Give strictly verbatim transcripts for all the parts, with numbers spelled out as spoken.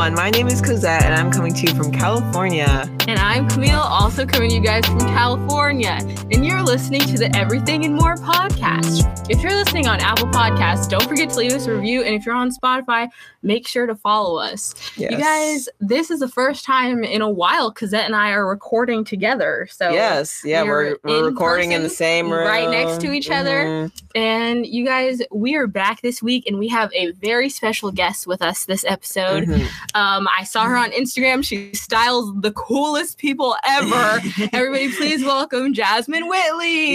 everyone. My name is Cosette, and I'm coming to you from California. And I'm Camille, also coming to you guys from California. And you're listening to the Everything and More podcast. If you're listening on Apple Podcasts, don't forget to leave us a review. And if you're on Spotify, make sure to follow us. Yes. You guys, this is the first time in a while Cosette and I are recording together. So yes, yeah, we're we're, we're recording in the same room, right next to each other. Mm-hmm. And you guys, we are back this week, and we have a very special guest with us this episode. Mm-hmm. Um, I saw her on Instagram. She styles the coolest people ever. Everybody, please welcome Jasmine Whitley.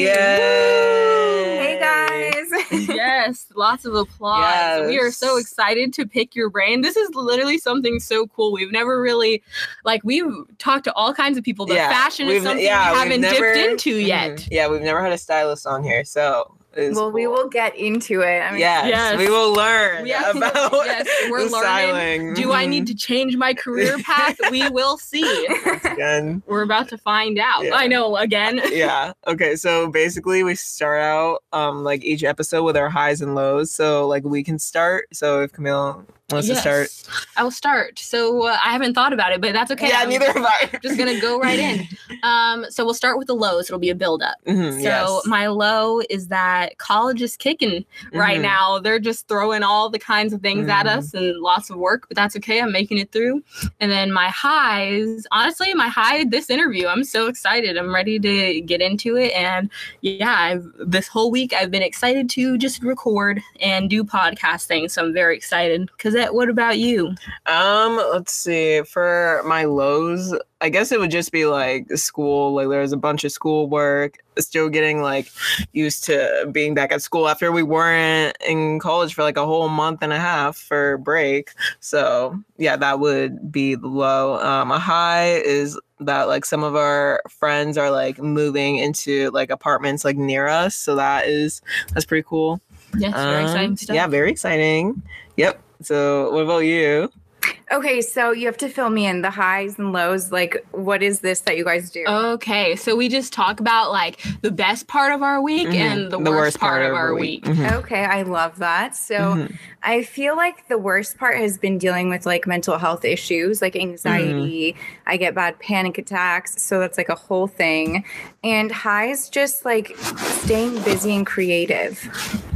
Yay! Hey guys. Yes, lots of applause. Yes. We are so excited to pick your brain. This is literally something so cool. We've never really, like, we've talked to all kinds of people, but Yeah, fashion is we've- something yeah, we we've haven't never- dipped into Mhm. yet. Yeah, we've never had a stylist on here, so. It's Well, we cool. will get into it. I mean, Yes, Yes. we will learn We have to- about yes, we're the learning. styling. Do I need to change my career path? We will see. Again. We're about to find out. Yeah. I know, again. Yeah. Okay. So basically, we start out um like each episode with our highs and lows. So like we can start. So if Camille wants Yes. to start, I will start. So uh, I haven't thought about it, but that's okay. yeah, I'm neither have I. just gonna go right in. Um, so we'll start with the lows. It'll be a build up. Mhm, So yes. my low is that college is kicking right Mhm. now. They're just throwing all the kinds of things at Mhm. us and lots of work, but that's okay. I'm making it through. And then my highs, honestly, my high this interview. I'm so excited. I'm ready to get into it. And yeah, I've this whole week I've been excited to just record and do podcast things. So I'm very excited. Cosette, what about you? Um, let's see. For my lows, I guess it would just be like school. Like there's a bunch of school work. Still getting like used to being back at school after we weren't in college for like a whole month and a half for break. So yeah, that would be the low. Um, a high is that like some of our friends are like moving into like apartments like near us. So that is that's pretty cool. Yes, very Um, exciting stuff. Yeah, very exciting. Yep. So what about you? Okay, so you have to fill me in the highs and lows. Like, what is this that you guys do? Okay, so we just talk about like the best part of our week Mhm. and the, worst, part, of our week. Mhm. Okay, I love that. So Mhm. I feel like the worst part has been dealing with like mental health issues, like anxiety. I get bad panic attacks. So that's like a whole thing. And highs, just like staying busy and creative.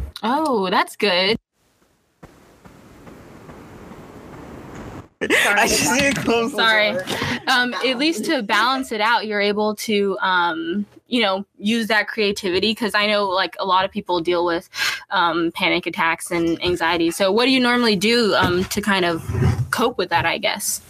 Oh, that's good. I just need to close the Sorry. door. Um, at least to balance it out, you're able to, um, you know, use that creativity because I know like a lot of people deal with um, panic attacks and anxiety. So what do you normally do um, to kind of cope with that, I guess?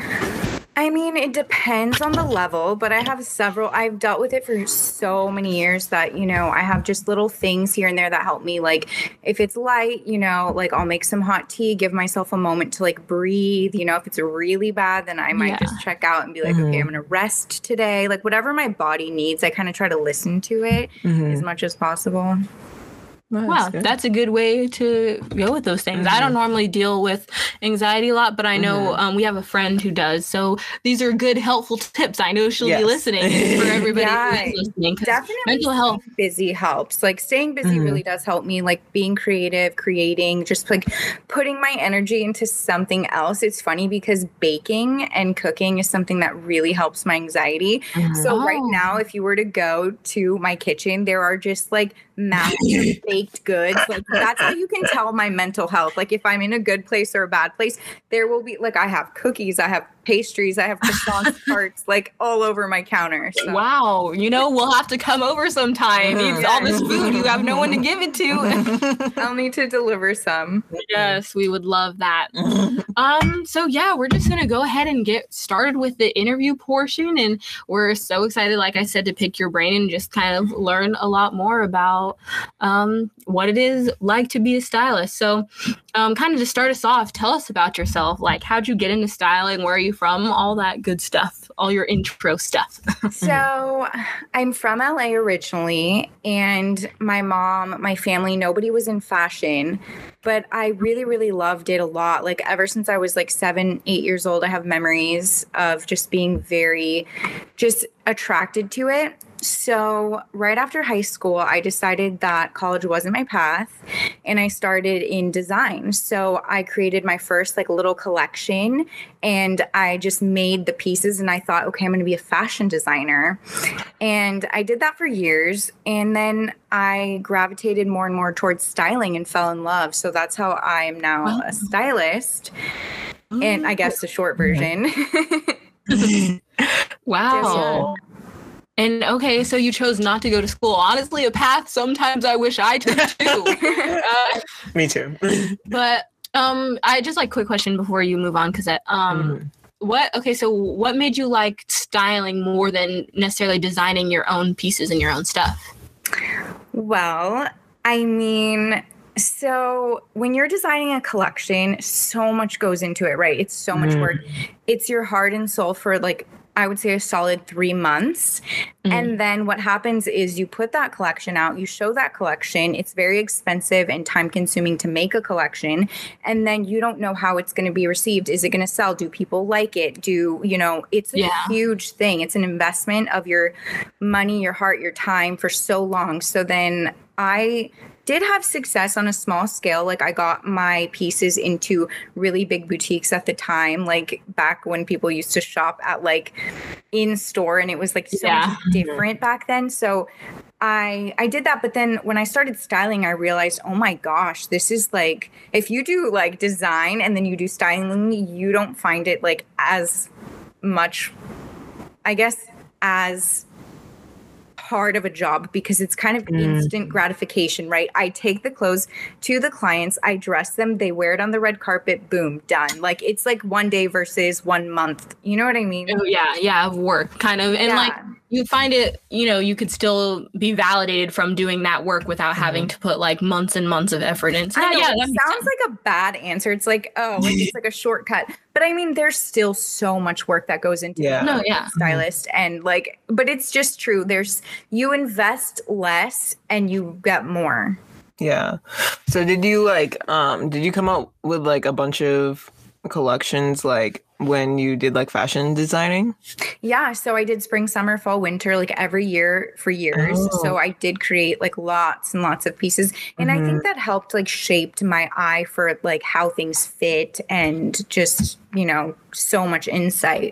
I mean, it depends on the level, but I have several. I've dealt with it for so many years that, you know, I have just little things here and there that help me. Like if it's light, you know, like I'll make some hot tea, give myself a moment to like breathe. You know, if it's really bad, then I might Yeah. just check out and be like, Mhm. okay, I'm going to rest today. Like whatever my body needs, I kind of try to listen to it Mhm. as much as possible. That's Wow, good. that's a good way to go with those things. I don't normally deal with anxiety a lot, but I know Mhm. um, we have a friend who does. So these are good, helpful tips. I know she'll Yes. be listening for everybody Yeah, who is listening. 'Cause Definitely mental health. staying busy helps. Like staying busy Mhm. really does help me, like being creative, creating, just like putting my energy into something else. It's funny because baking and cooking is something that really helps my anxiety. Mhm. So right Oh. now, if you were to go to my kitchen, there are just like mountains of baked goods. Like that's how you can tell my mental health. Like if I'm in a good place or a bad place, there will be like I have cookies, I have pastries, I have croissants, tarts, like all over my counter. So. Wow, you know, we'll have to come over sometime. Mhm. Eat all this food. You have no one to give it to. I'll need to deliver some. Yes, we would love that. Um, so yeah, we're just gonna go ahead and get started with the interview portion, and we're so excited, like I said, to pick your brain and just kind of learn a lot more about um, what it is like to be a stylist. So, um, kind of to start us off, tell us about yourself. Like, how'd you get into styling? Where are you from? All that good stuff. All your intro stuff. So I'm from L A originally, and my mom, my family, nobody was in fashion, but I really, really loved it a lot. Like ever since I was like seven, eight years old, I have memories of just being very just attracted to it. So right after high school, I decided that college wasn't my path. and I started in design. So I created my first like little collection, and I just made the pieces, and I thought, okay, I'm going to be a fashion designer. And I did that for years. And then I gravitated more and more towards styling and fell in love. So that's how I am now Wow. a stylist. And I guess the short version. Wow. And okay, so you chose not to go to school. Honestly, a path sometimes I wish I took too. uh, Me too. but um, I just like quick question before you move on, because um, Mhm. what okay, so what made you like styling more than necessarily designing your own pieces and your own stuff? Well, I mean, so when you're designing a collection, so much goes into it, right? It's so much Mhm. work. It's your heart and soul for like, I would say a solid three months. Mhm. And then what happens is you put that collection out, you show that collection. It's very expensive and time consuming to make a collection. And then you don't know how it's going to be received. Is it going to sell? Do people like it? Do, you know, it's a Yeah. huge thing. It's an investment of your money, your heart, your time for so long. So then I did have success on a small scale. Like I got my pieces into really big boutiques at the time, like back when people used to shop at like in store, and it was like so Yeah. much different back then. So I I did that, but then when I started styling, I realized, oh my gosh, this is like, if you do like design and then you do styling, you don't find it like as much, I guess, as hard of a job, because it's kind of Mm. instant gratification, right? I take the clothes to the clients, I dress them, they wear it on the red carpet, boom, done. Like it's like one day versus one month. You know what I mean? Oh, yeah, yeah, of work kind of. And Yeah. like you find it, you know, you could still be validated from doing that work without having to put like months and months of effort in. So I know, yeah, it that makes sounds sense. like a bad answer. It's like, oh, like it's like a shortcut. But I mean, there's still so much work that goes into Yeah. being No, a yeah. stylist. And like, but it's just true. There's, you invest less and you get more. Yeah. So did you like um did you come up with like a bunch of collections like when you did like fashion designing? Yeah, so I did spring, summer, fall, winter, like every year for years. Oh. So I did create like lots and lots of pieces. And I think that helped like shaped my eye for like how things fit and just, you know, so much insight.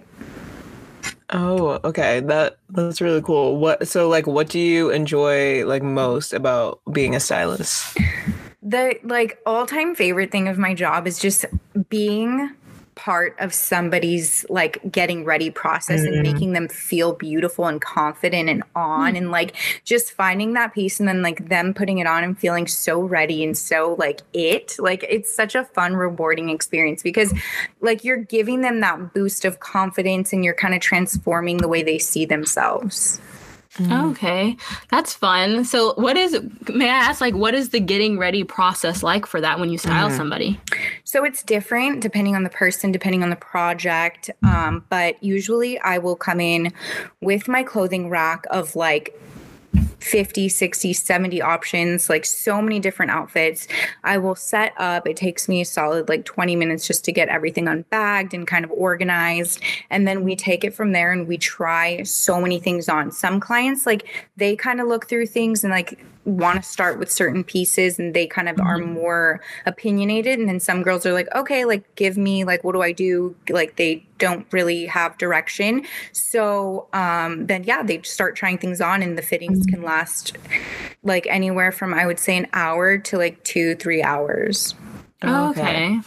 Oh, okay. That that's really cool. What so like what do you enjoy like most about being a stylist? The like all-time favorite thing of my job is just being part of somebody's like getting ready process and Mm. making them feel beautiful and confident and on and like just finding that piece and then like them putting it on and feeling so ready and so like it like it's such a fun rewarding experience because like you're giving them that boost of confidence and you're kind of transforming the way they see themselves. Okay, that's fun. So what is, may I ask, like, what is the getting ready process like for that when you style Mhm. somebody? So it's different depending on the person, depending on the project. Um, but usually I will come in with my clothing rack of like fifty, sixty, seventy options, like so many different outfits. I will set up. It takes me a solid like twenty minutes just to get everything unbagged and kind of organized. And then we take it from there and we try so many things on. Some clients, like they kind of look through things and like want to start with certain pieces and they kind of are more opinionated. And then some girls are like, okay, like give me like, what do I do? Like they don't really have direction. So um, then, yeah, they start trying things on and the fittings can last like anywhere from, I would say, an hour to like two, three hours. Oh, Okay.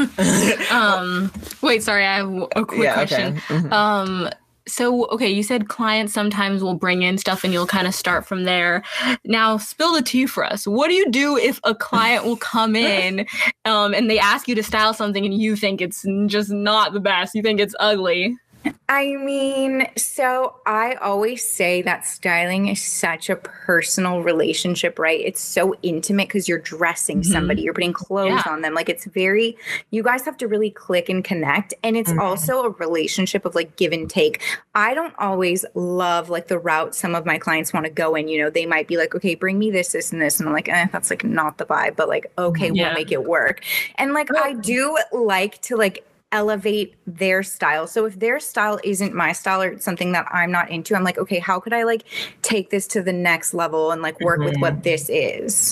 um, wait, sorry, I have a quick Yeah, question. okay. Mhm. Um, so, okay, you said clients sometimes will bring in stuff and you'll kind of start from there. Now, spill the tea for us. What do you do if a client will come in um, and they ask you to style something and you think it's just not the best? You think it's ugly? I mean, so I always say that styling is such a personal relationship, right? It's so intimate because you're dressing Mhm. somebody, you're putting clothes Yeah. on them. Like it's very, you guys have to really click and connect. And it's Mhm. also a relationship of like give and take. I don't always love like the route some of my clients want to go in. You know, they might be like, okay, bring me this, this, and this. And I'm like, eh, that's like not the vibe, but like, okay, Yeah. we'll make it work. And like, I do like to like, elevate their style. So if their style isn't my style or it's something that I'm not into, I'm like, okay, how could I like take this to the next level and like work with what this is?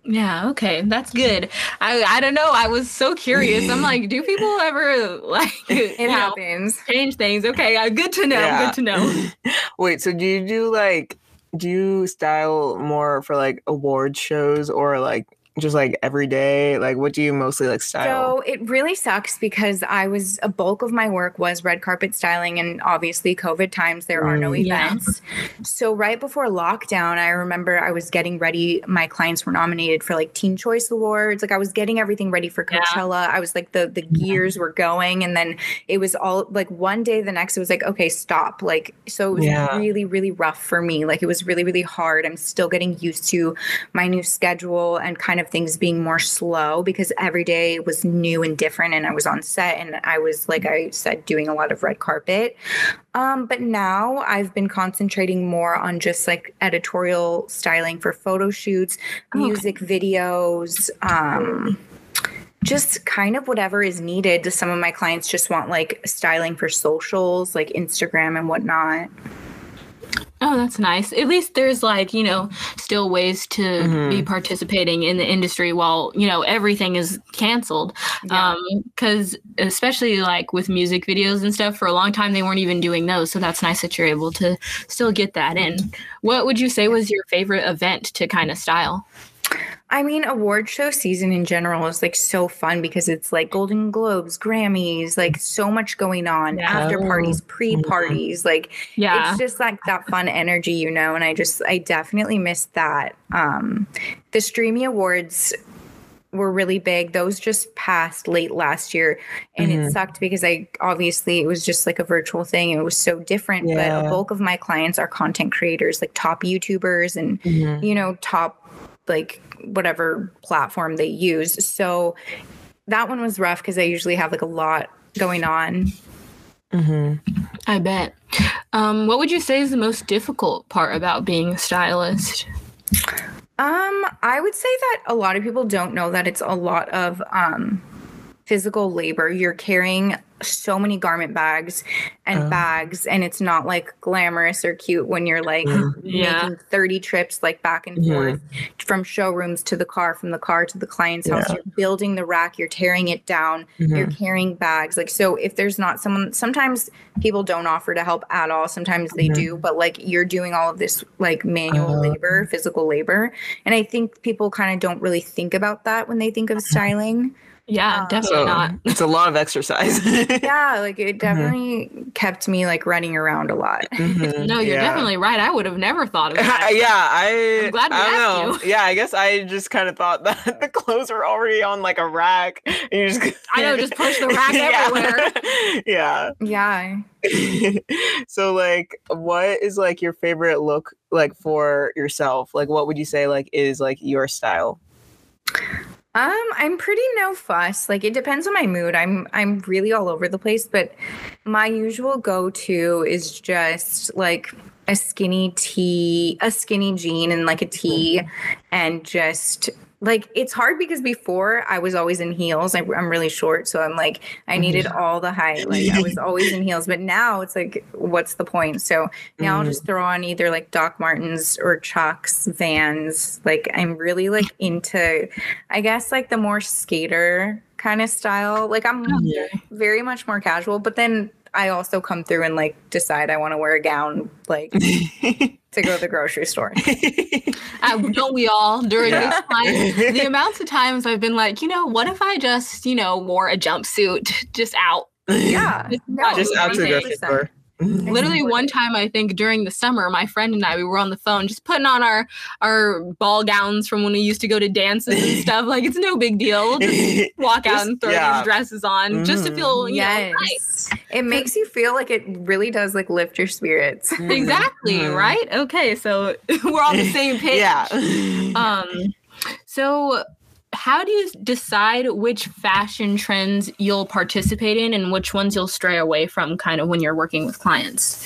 Yeah, okay. That's good. I I don't know. I was so curious. I'm like, do people ever like It you know, happens. change things? Okay, uh, good to know. Yeah. Good to know. Wait, so do you do like do you style more for like award shows or like just like every day? Like what do you mostly like style? So it really sucks because I was a bulk of my work was red carpet styling, and obviously COVID times there are no Mm. Yeah. events. So right before lockdown, I remember I was getting ready. My clients were nominated for like Teen Choice Awards. Like I was getting everything ready for Yeah. Coachella. I was like the the gears were going, and then it was all like one day the next it was like okay stop. Like so it was Yeah. really really rough for me. Like it was really really hard. I'm still getting used to my new schedule and kind of things being more slow because every day was new and different, and I was on set and I was like I said doing a lot of red carpet. Um, but now I've been concentrating more on just like editorial styling for photo shoots, Okay. music videos, um, just kind of whatever is needed. Some of my clients just want like styling for socials, like Instagram and whatnot. Oh, that's nice. At least there's like, you know, still ways to Mhm. be participating in the industry while, you know, everything is canceled. Yeah. Um, cause especially like with music videos and stuff, for a long time, they weren't even doing those. So that's nice that you're able to still get that in. What would you say was your favorite event to kind of style? I mean, award show season in general is like so fun because it's like Golden Globes, Grammys, like so much going on, Yeah. after parties, Oh. pre parties. Like Yeah. it's just like that fun energy, you know, and I just, I definitely missed that. Um, the Streamy Awards were really big. Those just passed late last year, and Mhm. it sucked because I obviously it was just like a virtual thing. It was so different, but Yeah. a bulk of my clients are content creators, like top YouTubers and, Mhm. you know, top like whatever platform they use. So that one was rough because I usually have like a lot going on. Mhm. I bet. Um, what would you say is the most difficult part about being a stylist? Um, I would say that a lot of people don't know that it's a lot of um physical labor. You're carrying so many garment bags and Oh. bags, and it's not like glamorous or cute when you're like Mhm. Yeah. making thirty trips like back and Mhm. forth from showrooms to the car, from the car to the client's house. Yeah. You're building the rack, you're tearing it down, you're Mhm. carrying bags. Like, so if there's not someone, sometimes people don't offer to help at all, sometimes they Mhm. do, but like you're doing all of this like manual Uh. labor, physical labor. And I think people kind of don't really think about that when they think of styling. Yeah, Um, definitely So not. it's a lot of exercise. Yeah, like it definitely kept me like running around a lot. Mhm. No, you're Yeah. definitely right. I would have never thought of that. yeah, I. I'm glad we I don't asked know. Yeah, I guess I just kind of thought that the clothes were already on like a rack. And you just. I know, just push the rack Yeah. everywhere. Yeah. Yeah. So like, what is like your favorite look like for yourself? Like, what would you say like is like your style? Um, I'm pretty no fuss. Like it depends on my mood. I'm I'm really all over the place, but my usual go-to is just like a skinny tee, a skinny jean and like a tee, and just like it's hard because before I was always in heels. I, I'm really short, so I'm like I needed all the height. Like I was always in heels, but now it's like, what's the point? So now I'll just throw on either like Doc Martens or Chucks, Vans. Like I'm really like into, I guess like the more skater kind of style. Like I'm Yeah. very much more casual, but then I also come through and like decide I want to wear a gown like to go to the grocery store. Uh, don't we all during Yeah. this time? The amounts of times I've been like, you know, what if I just, you know, wore a jumpsuit just out? Yeah. Just No, out. Just out to the one grocery day. store. Literally support one it. time, I think during the summer, my friend and I, we were on the phone just putting on our our ball gowns from when we used to go to dances and stuff. Like it's no big deal. We'll just walk out Just- and throw yeah. these dresses on just to Mhm. feel, you know, Yes. nice. It makes you feel like it really does like lift your spirits. Exactly, Mhm. right? Okay, so we're on the same page. Yeah. Um, so how do you decide which fashion trends you'll participate in and which ones you'll stray away from kind of when you're working with clients?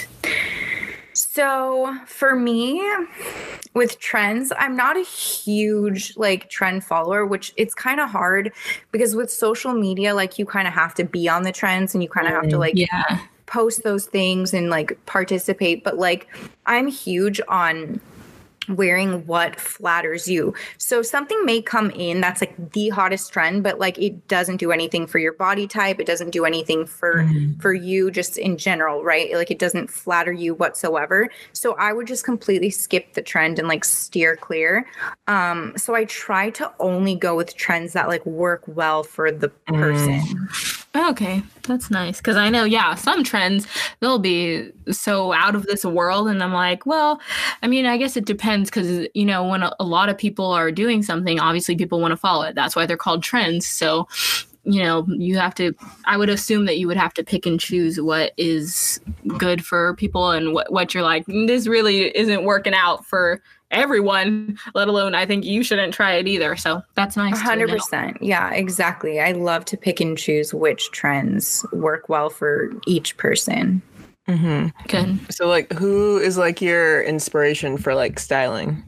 So for me, with trends, I'm not a huge like trend follower, which it's kind of hard because with social media, like you kind of have to be on the trends and you kind of have to like Yeah. post those things and like participate. But like I'm huge on wearing what flatters you. So something may come in that's like the hottest trend, but like it doesn't do anything for your body type. It doesn't do anything for mm. for you just in general, right? Like it doesn't flatter you whatsoever. So I would just completely skip the trend and like steer clear. Um, so I try to only go with trends that like work well for the person. Mm. Okay, that's nice. Because I know, yeah, some trends, they'll be so out of this world. And I'm like, well, I mean, I guess it depends because, you know, when a, a lot of people are doing something, obviously people want to follow it. That's why they're called trends. So, you know, you have to, I would assume that you would have to pick and choose what is good for people and what, what you're like, this really isn't working out for everyone, let alone I think you shouldn't try it either. So that's nice. one hundred percent. Yeah, exactly. I love to pick and choose which trends work well for each person. Mm-hmm. Good. So like who is like your inspiration for like styling?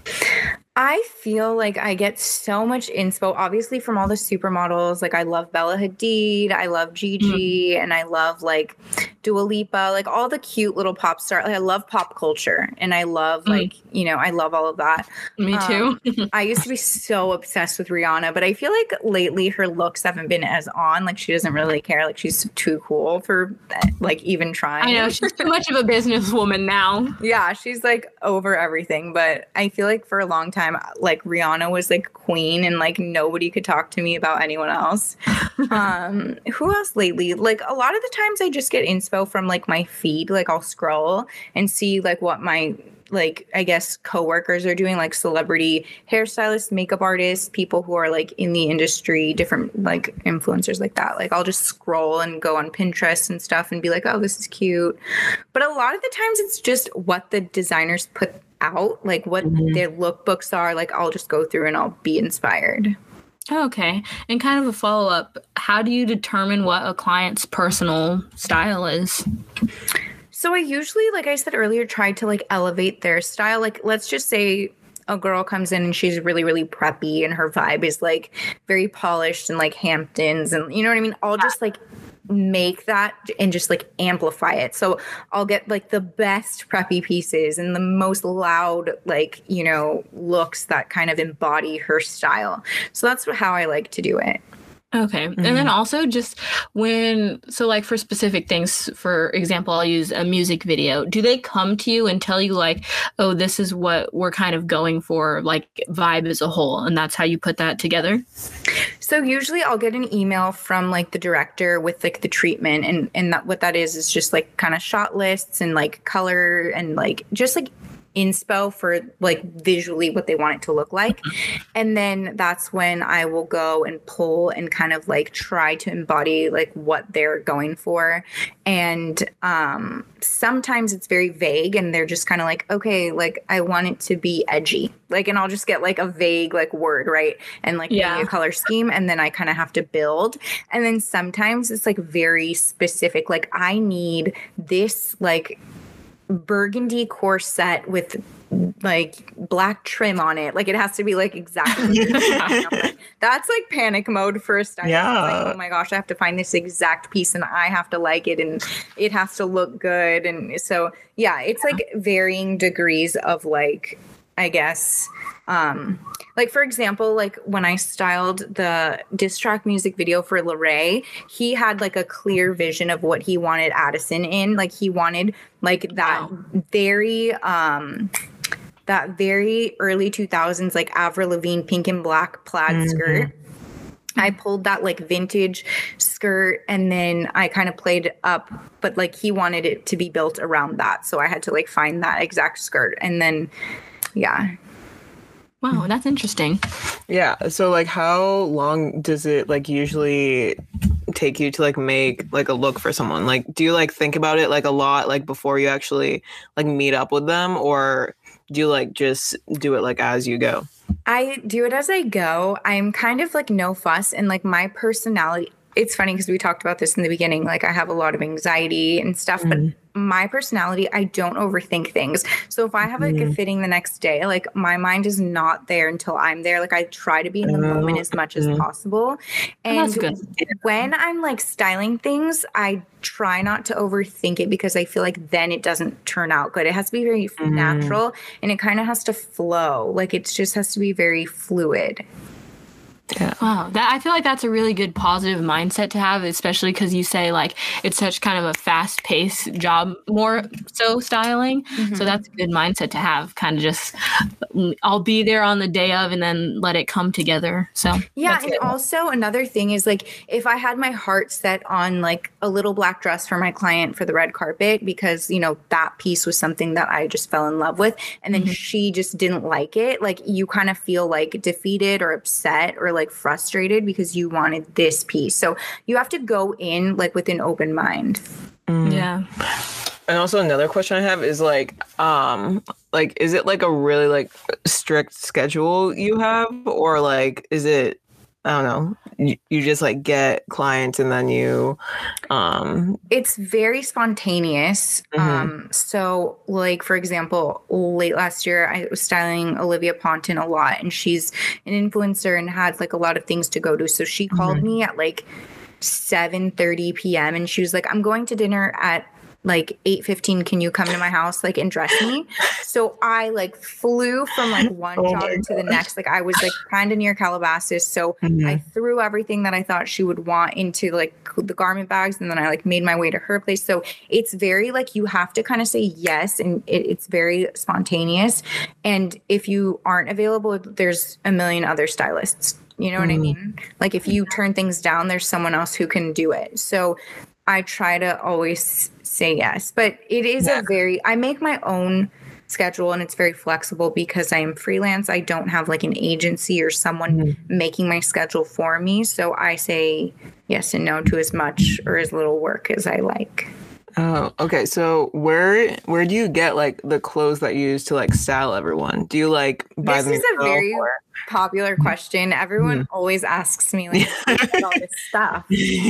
I feel like I get so much inspo, obviously, from all the supermodels. Like, I love Bella Hadid, I love Gigi, mm-hmm. and I love, like, Dua Lipa, like, all the cute little pop stars. Like, I love pop culture, and I love, mm-hmm. like, you know, I love all of that. Me too. Um, I used to be so obsessed with Rihanna, but I feel like lately her looks haven't been as on. Like, she doesn't really care. Like, she's too cool for, like, even trying. I know, she's too much of a businesswoman now. Yeah, she's, like, over everything. But I feel like for a long time, like Rihanna was like queen and like nobody could talk to me about anyone else. Um, who else lately? Like a lot of the times I just get inspo from like my feed. Like I'll scroll and see like what my like I guess coworkers are doing, like celebrity hairstylists, makeup artists, people who are like in the industry, different like influencers like that. Like I'll just scroll and go on Pinterest and stuff and be like, oh, this is cute. But a lot of the times it's just what the designers put out, like what mm-hmm. their lookbooks are. Like I'll just go through and I'll be inspired. Okay. And kind of a follow-up, how do you determine what a client's personal style is? So I usually, like I said earlier, try to like elevate their style. Like let's just say a girl comes in and she's really, really preppy and her vibe is like very polished and like Hamptons and you know what I mean? I'll just like make that and just like amplify it. So I'll get like the best preppy pieces and the most loud, like, you know, looks that kind of embody her style. So that's how I like to do it. Okay. Mm-hmm. And then also just when, so like for specific things, for example, I'll use a music video. Do they come to you and tell you like, oh, this is what we're kind of going for, like vibe as a whole, and that's how you put that together? So usually I'll get an email from like the director with like the treatment, and, and that what that is is just like kind of shot lists and like color and like just like inspo for like visually what they want it to look like. And then that's when I will go and pull and kind of like try to embody like what they're going for. And um sometimes it's very vague and they're just kind of like, okay, like I want it to be edgy, like, and I'll just get like a vague like word, right, and like yeah. maybe a color scheme, and then I kind of have to build. And then sometimes it's like very specific, like I need this like burgundy corset with like black trim on it. Like it has to be like exactly. That's like panic mode for a stylist. Yeah. Like, oh my gosh, I have to find this exact piece and I have to like it and it has to look good. And so, yeah, it's like varying degrees of like, I guess, um, like, for example, like when I styled the diss track music video for Larray, he had like a clear vision of what he wanted Addison in. Like he wanted like that wow. very, um, that very early two thousands, like Avril Lavigne pink and black plaid mm-hmm. skirt. I pulled that like vintage skirt and then I kind of played up, but like he wanted it to be built around that. So I had to like find that exact skirt. And then, yeah. Wow, that's interesting. Yeah. So like how long does it like usually take you to like make like a look for someone? Like do you like think about it like a lot like before you actually like meet up with them, or do you like just do it like as you go? I do it as I go. I'm kind of like no fuss, and like my personality, it's funny because we talked about this in the beginning. Like I have a lot of anxiety and stuff, mm-hmm. but my personality, I don't overthink things. So if I have like Mm. a fitting the next day, like my mind is not there until I'm there. Like I try to be in the moment as much as Mm. possible. Oh, And that's good. when I'm like styling things, I try not to overthink it because I feel like then it doesn't turn out good. It has to be very Mm. natural and it kind of has to flow. Like it just has to be very fluid. Yeah. Wow, that I feel like that's a really good positive mindset to have, especially because you say like it's such kind of a fast-paced job, more so styling. Mm-hmm. So that's a good mindset to have. Kind of just, I'll be there on the day of, and then let it come together. So Yeah, that's and good. also another thing is like if I had my heart set on like a little black dress for my client for the red carpet because you know that piece was something that I just fell in love with, and then Mhm. she just didn't like it, like you kind of feel like defeated or upset or like frustrated because you wanted this piece. So you have to go in like with an open mind. Mm. Yeah. And also another question I have is like, um, like, is it like a really like strict schedule you have, or like, is it, I don't know, you, you just like get clients and then you, um, It's very spontaneous. Mhm. Um, so, like for example, late last year, I was styling Olivia Ponton a lot, and she's an influencer and had like a lot of things to go to. So she called Mhm. me at like seven thirty p.m. and she was like, "I'm going to dinner at like eight fifteen. Can you come to my house like and dress me?" So I like flew from like one Oh job my to the next. Like I was like kind of near Calabasas, so Mhm. I threw everything that I thought she would want into like the garment bags, and then I like made my way to her place. So it's very like you have to kind of say yes, and it, it's very spontaneous. And if you aren't available, there's a million other stylists. You know what I Mm. mean? Like if you turn things down, there's someone else who can do it. So I try to always say yes, but it is Yeah. a very, I make my own schedule and it's very flexible because I am freelance. I don't have like an agency or someone Mhm. making my schedule for me. So I say yes and no to as much or as little work as I like. Oh, okay. So where where do you get like the clothes that you use to like style everyone? Do you like buy This them is a yourself, very or- popular question. Everyone always asks me like about all this stuff.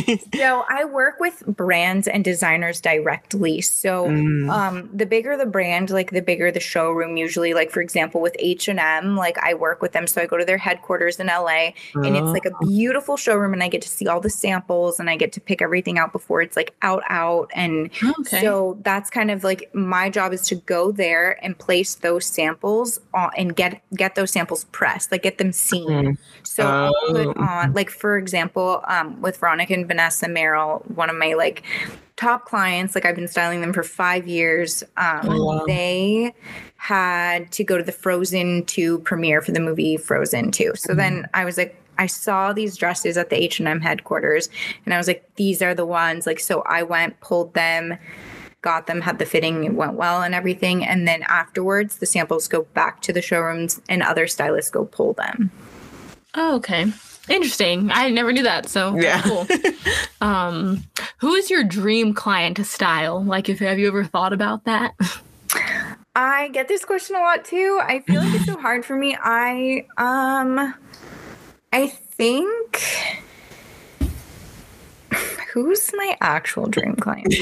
So I work with brands and designers directly. So Mm. um, the bigger the brand, like the bigger the showroom usually. Like for example, with H and M, like I work with them. So I go to their headquarters in L A and it's like a beautiful showroom and I get to see all the samples and I get to pick everything out before it's like out out. And Okay. so that's kind of like my job is to go there and place those samples on, and get get those samples pressed, like get them seen. Mm. So I'll put Oh. on, like for example, um, with Veronica and Vanessa Merrill, one of my like top clients, like I've been styling them for five years. Um, Oh, wow. They had to go to the Frozen two premiere for the movie Frozen two. So then I was like, I saw these dresses at the H and M headquarters and I was like, these are the ones. Like, so I went, pulled them, got them, had the fitting, it went well and everything. And then afterwards, the samples go back to the showrooms and other stylists go pull them. Oh, okay. Interesting. I never knew that. So that's Yeah. cool. Um, who is your dream client to style? Like, if have you ever thought about that? I get this question a lot too. I feel like it's so hard for me. I um I think who's my actual dream client?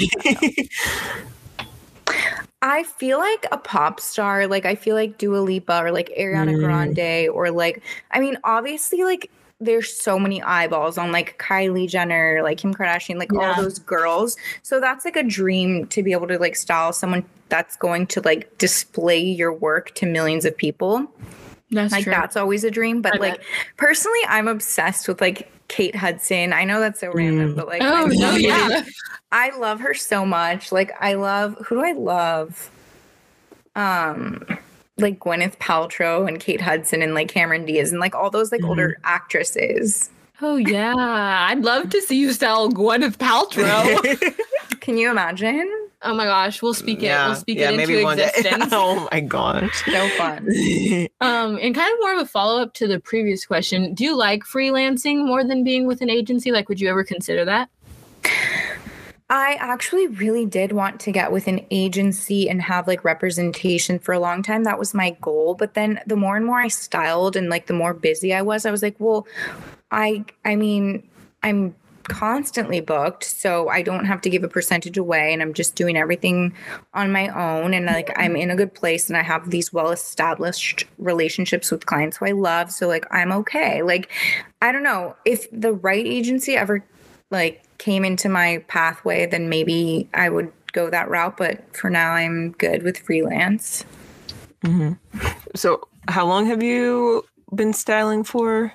I feel like a pop star, like I feel like Dua Lipa or like Ariana Mm. Grande or like, I mean, obviously like there's so many eyeballs on like Kylie Jenner, like Kim Kardashian, like Yeah. all those girls. So that's like a dream to be able to like style someone that's going to like display your work to millions of people. That's Like true. that's always a dream. But I like bet. personally, I'm obsessed with like Kate Hudson. I know that's so random, Mm. but like Oh, I no, love- yeah. I love her so much. Like I love who do I love? Um like Gwyneth Paltrow and Kate Hudson and like Cameron Diaz and like all those like Mhm. older actresses. Oh, yeah. I'd love to see you style Gwyneth Paltrow. Can you imagine? Oh my gosh. We'll speak it. Yeah. We'll speak yeah, it maybe into one day. existence. Oh my gosh. So fun. Um, and kind of more of a follow up to the previous question. Do you like freelancing more than being with an agency? Like, would you ever consider that? I actually really did want to get with an agency and have like representation for a long time. That was my goal. But then the more and more I styled and like the more busy I was, I was like, well, I I mean, I'm constantly booked, so I don't have to give a percentage away, and I'm just doing everything on my own, and like I'm in a good place, and I have these well-established relationships with clients who I love, so like I'm okay. Like I don't know, if the right agency ever like came into my pathway, then maybe I would go that route, but for now I'm good with freelance. Mm-hmm. So how long have you been styling for?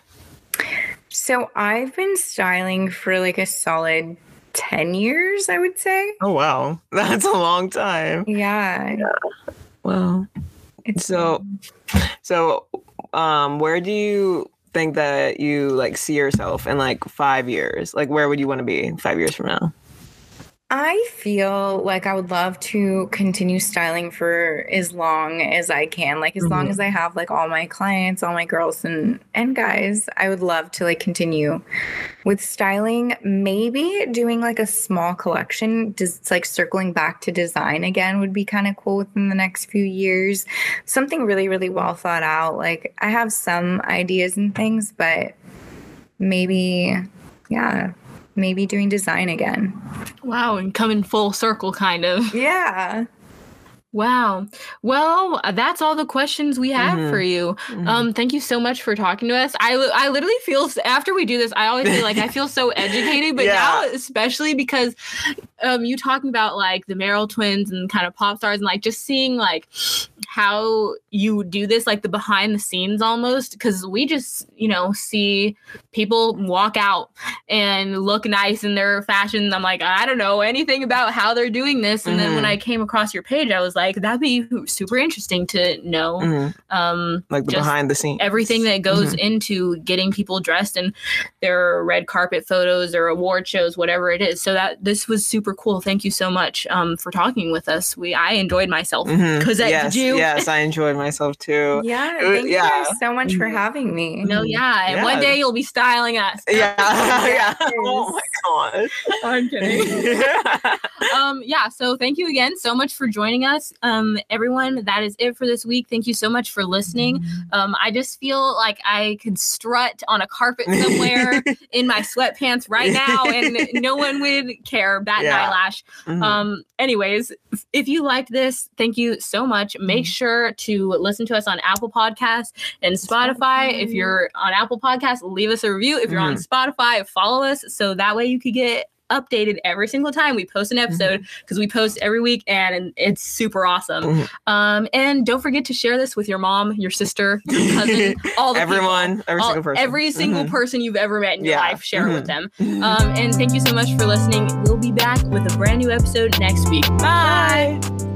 So I've been styling for like a solid ten years, I would say. Oh, wow. That's a long time. Yeah. Yeah. Wow. It's So, so, um, where do you think that you like see yourself in like five years? Like, where would you want to be five years from now? I feel like I would love to continue styling for as long as I can. Like as mm-hmm. long as I have like all my clients, all my girls and, and guys, I would love to like continue with styling. Maybe doing like a small collection, just like circling back to design again would be kind of cool within the next few years. Something really, really well thought out. Like I have some ideas and things, but maybe, yeah. Maybe doing design again. Wow, and coming full circle, kind of. Yeah. Wow. Well, that's all the questions we have mm-hmm. for you. Mm-hmm. Um, thank you so much for talking to us. I, I literally feel, after we do this, I always feel like I feel so educated, but yeah. now especially because um, you talking about like the Merrill twins and kind of pop stars and like just seeing like how you do this, like the behind the scenes almost, because we just, you know, see people walk out and look nice in their fashion. I'm like, I don't know anything about how they're doing this. And mm-hmm. then when I came across your page, I was like, Like that'd be super interesting to know, mm-hmm. um, like the behind the scenes, everything that goes mm-hmm. into getting people dressed and their red carpet photos or award shows, whatever it is. So that this was super cool. Thank you so much um, for talking with us. We I enjoyed myself because mm-hmm. yes, did you? Yes, I enjoyed myself too. Yeah, thank yeah. you guys so much for having me. No, yeah, and yeah. one day you'll be styling us. Yeah, yeah. Oh my god, I'm kidding. um, yeah. So thank you again so much for joining us. Um, everyone, that is it for this week. Thank you so much for listening. Um, I just feel like I could strut on a carpet somewhere in my sweatpants right now and no one would care, bat yeah. an eyelash. Mm-hmm. Um, anyways, if you liked this, thank you so much. Make sure to listen to us on Apple Podcasts and Spotify. Spotify. If you're on Apple Podcasts, leave us a review. If you're mm-hmm. on Spotify, follow us so that way you could get updated every single time we post an episode because mm-hmm. we post every week and it's super awesome. Mm-hmm. Um, and don't forget to share this with your mom, your sister, your cousin, all the everyone, people, every all, single person, every single mm-hmm. person you've ever met in your yeah. life. Share mm-hmm. it with them. Um, and thank you so much for listening. We'll be back with a brand new episode next week. Bye. Bye.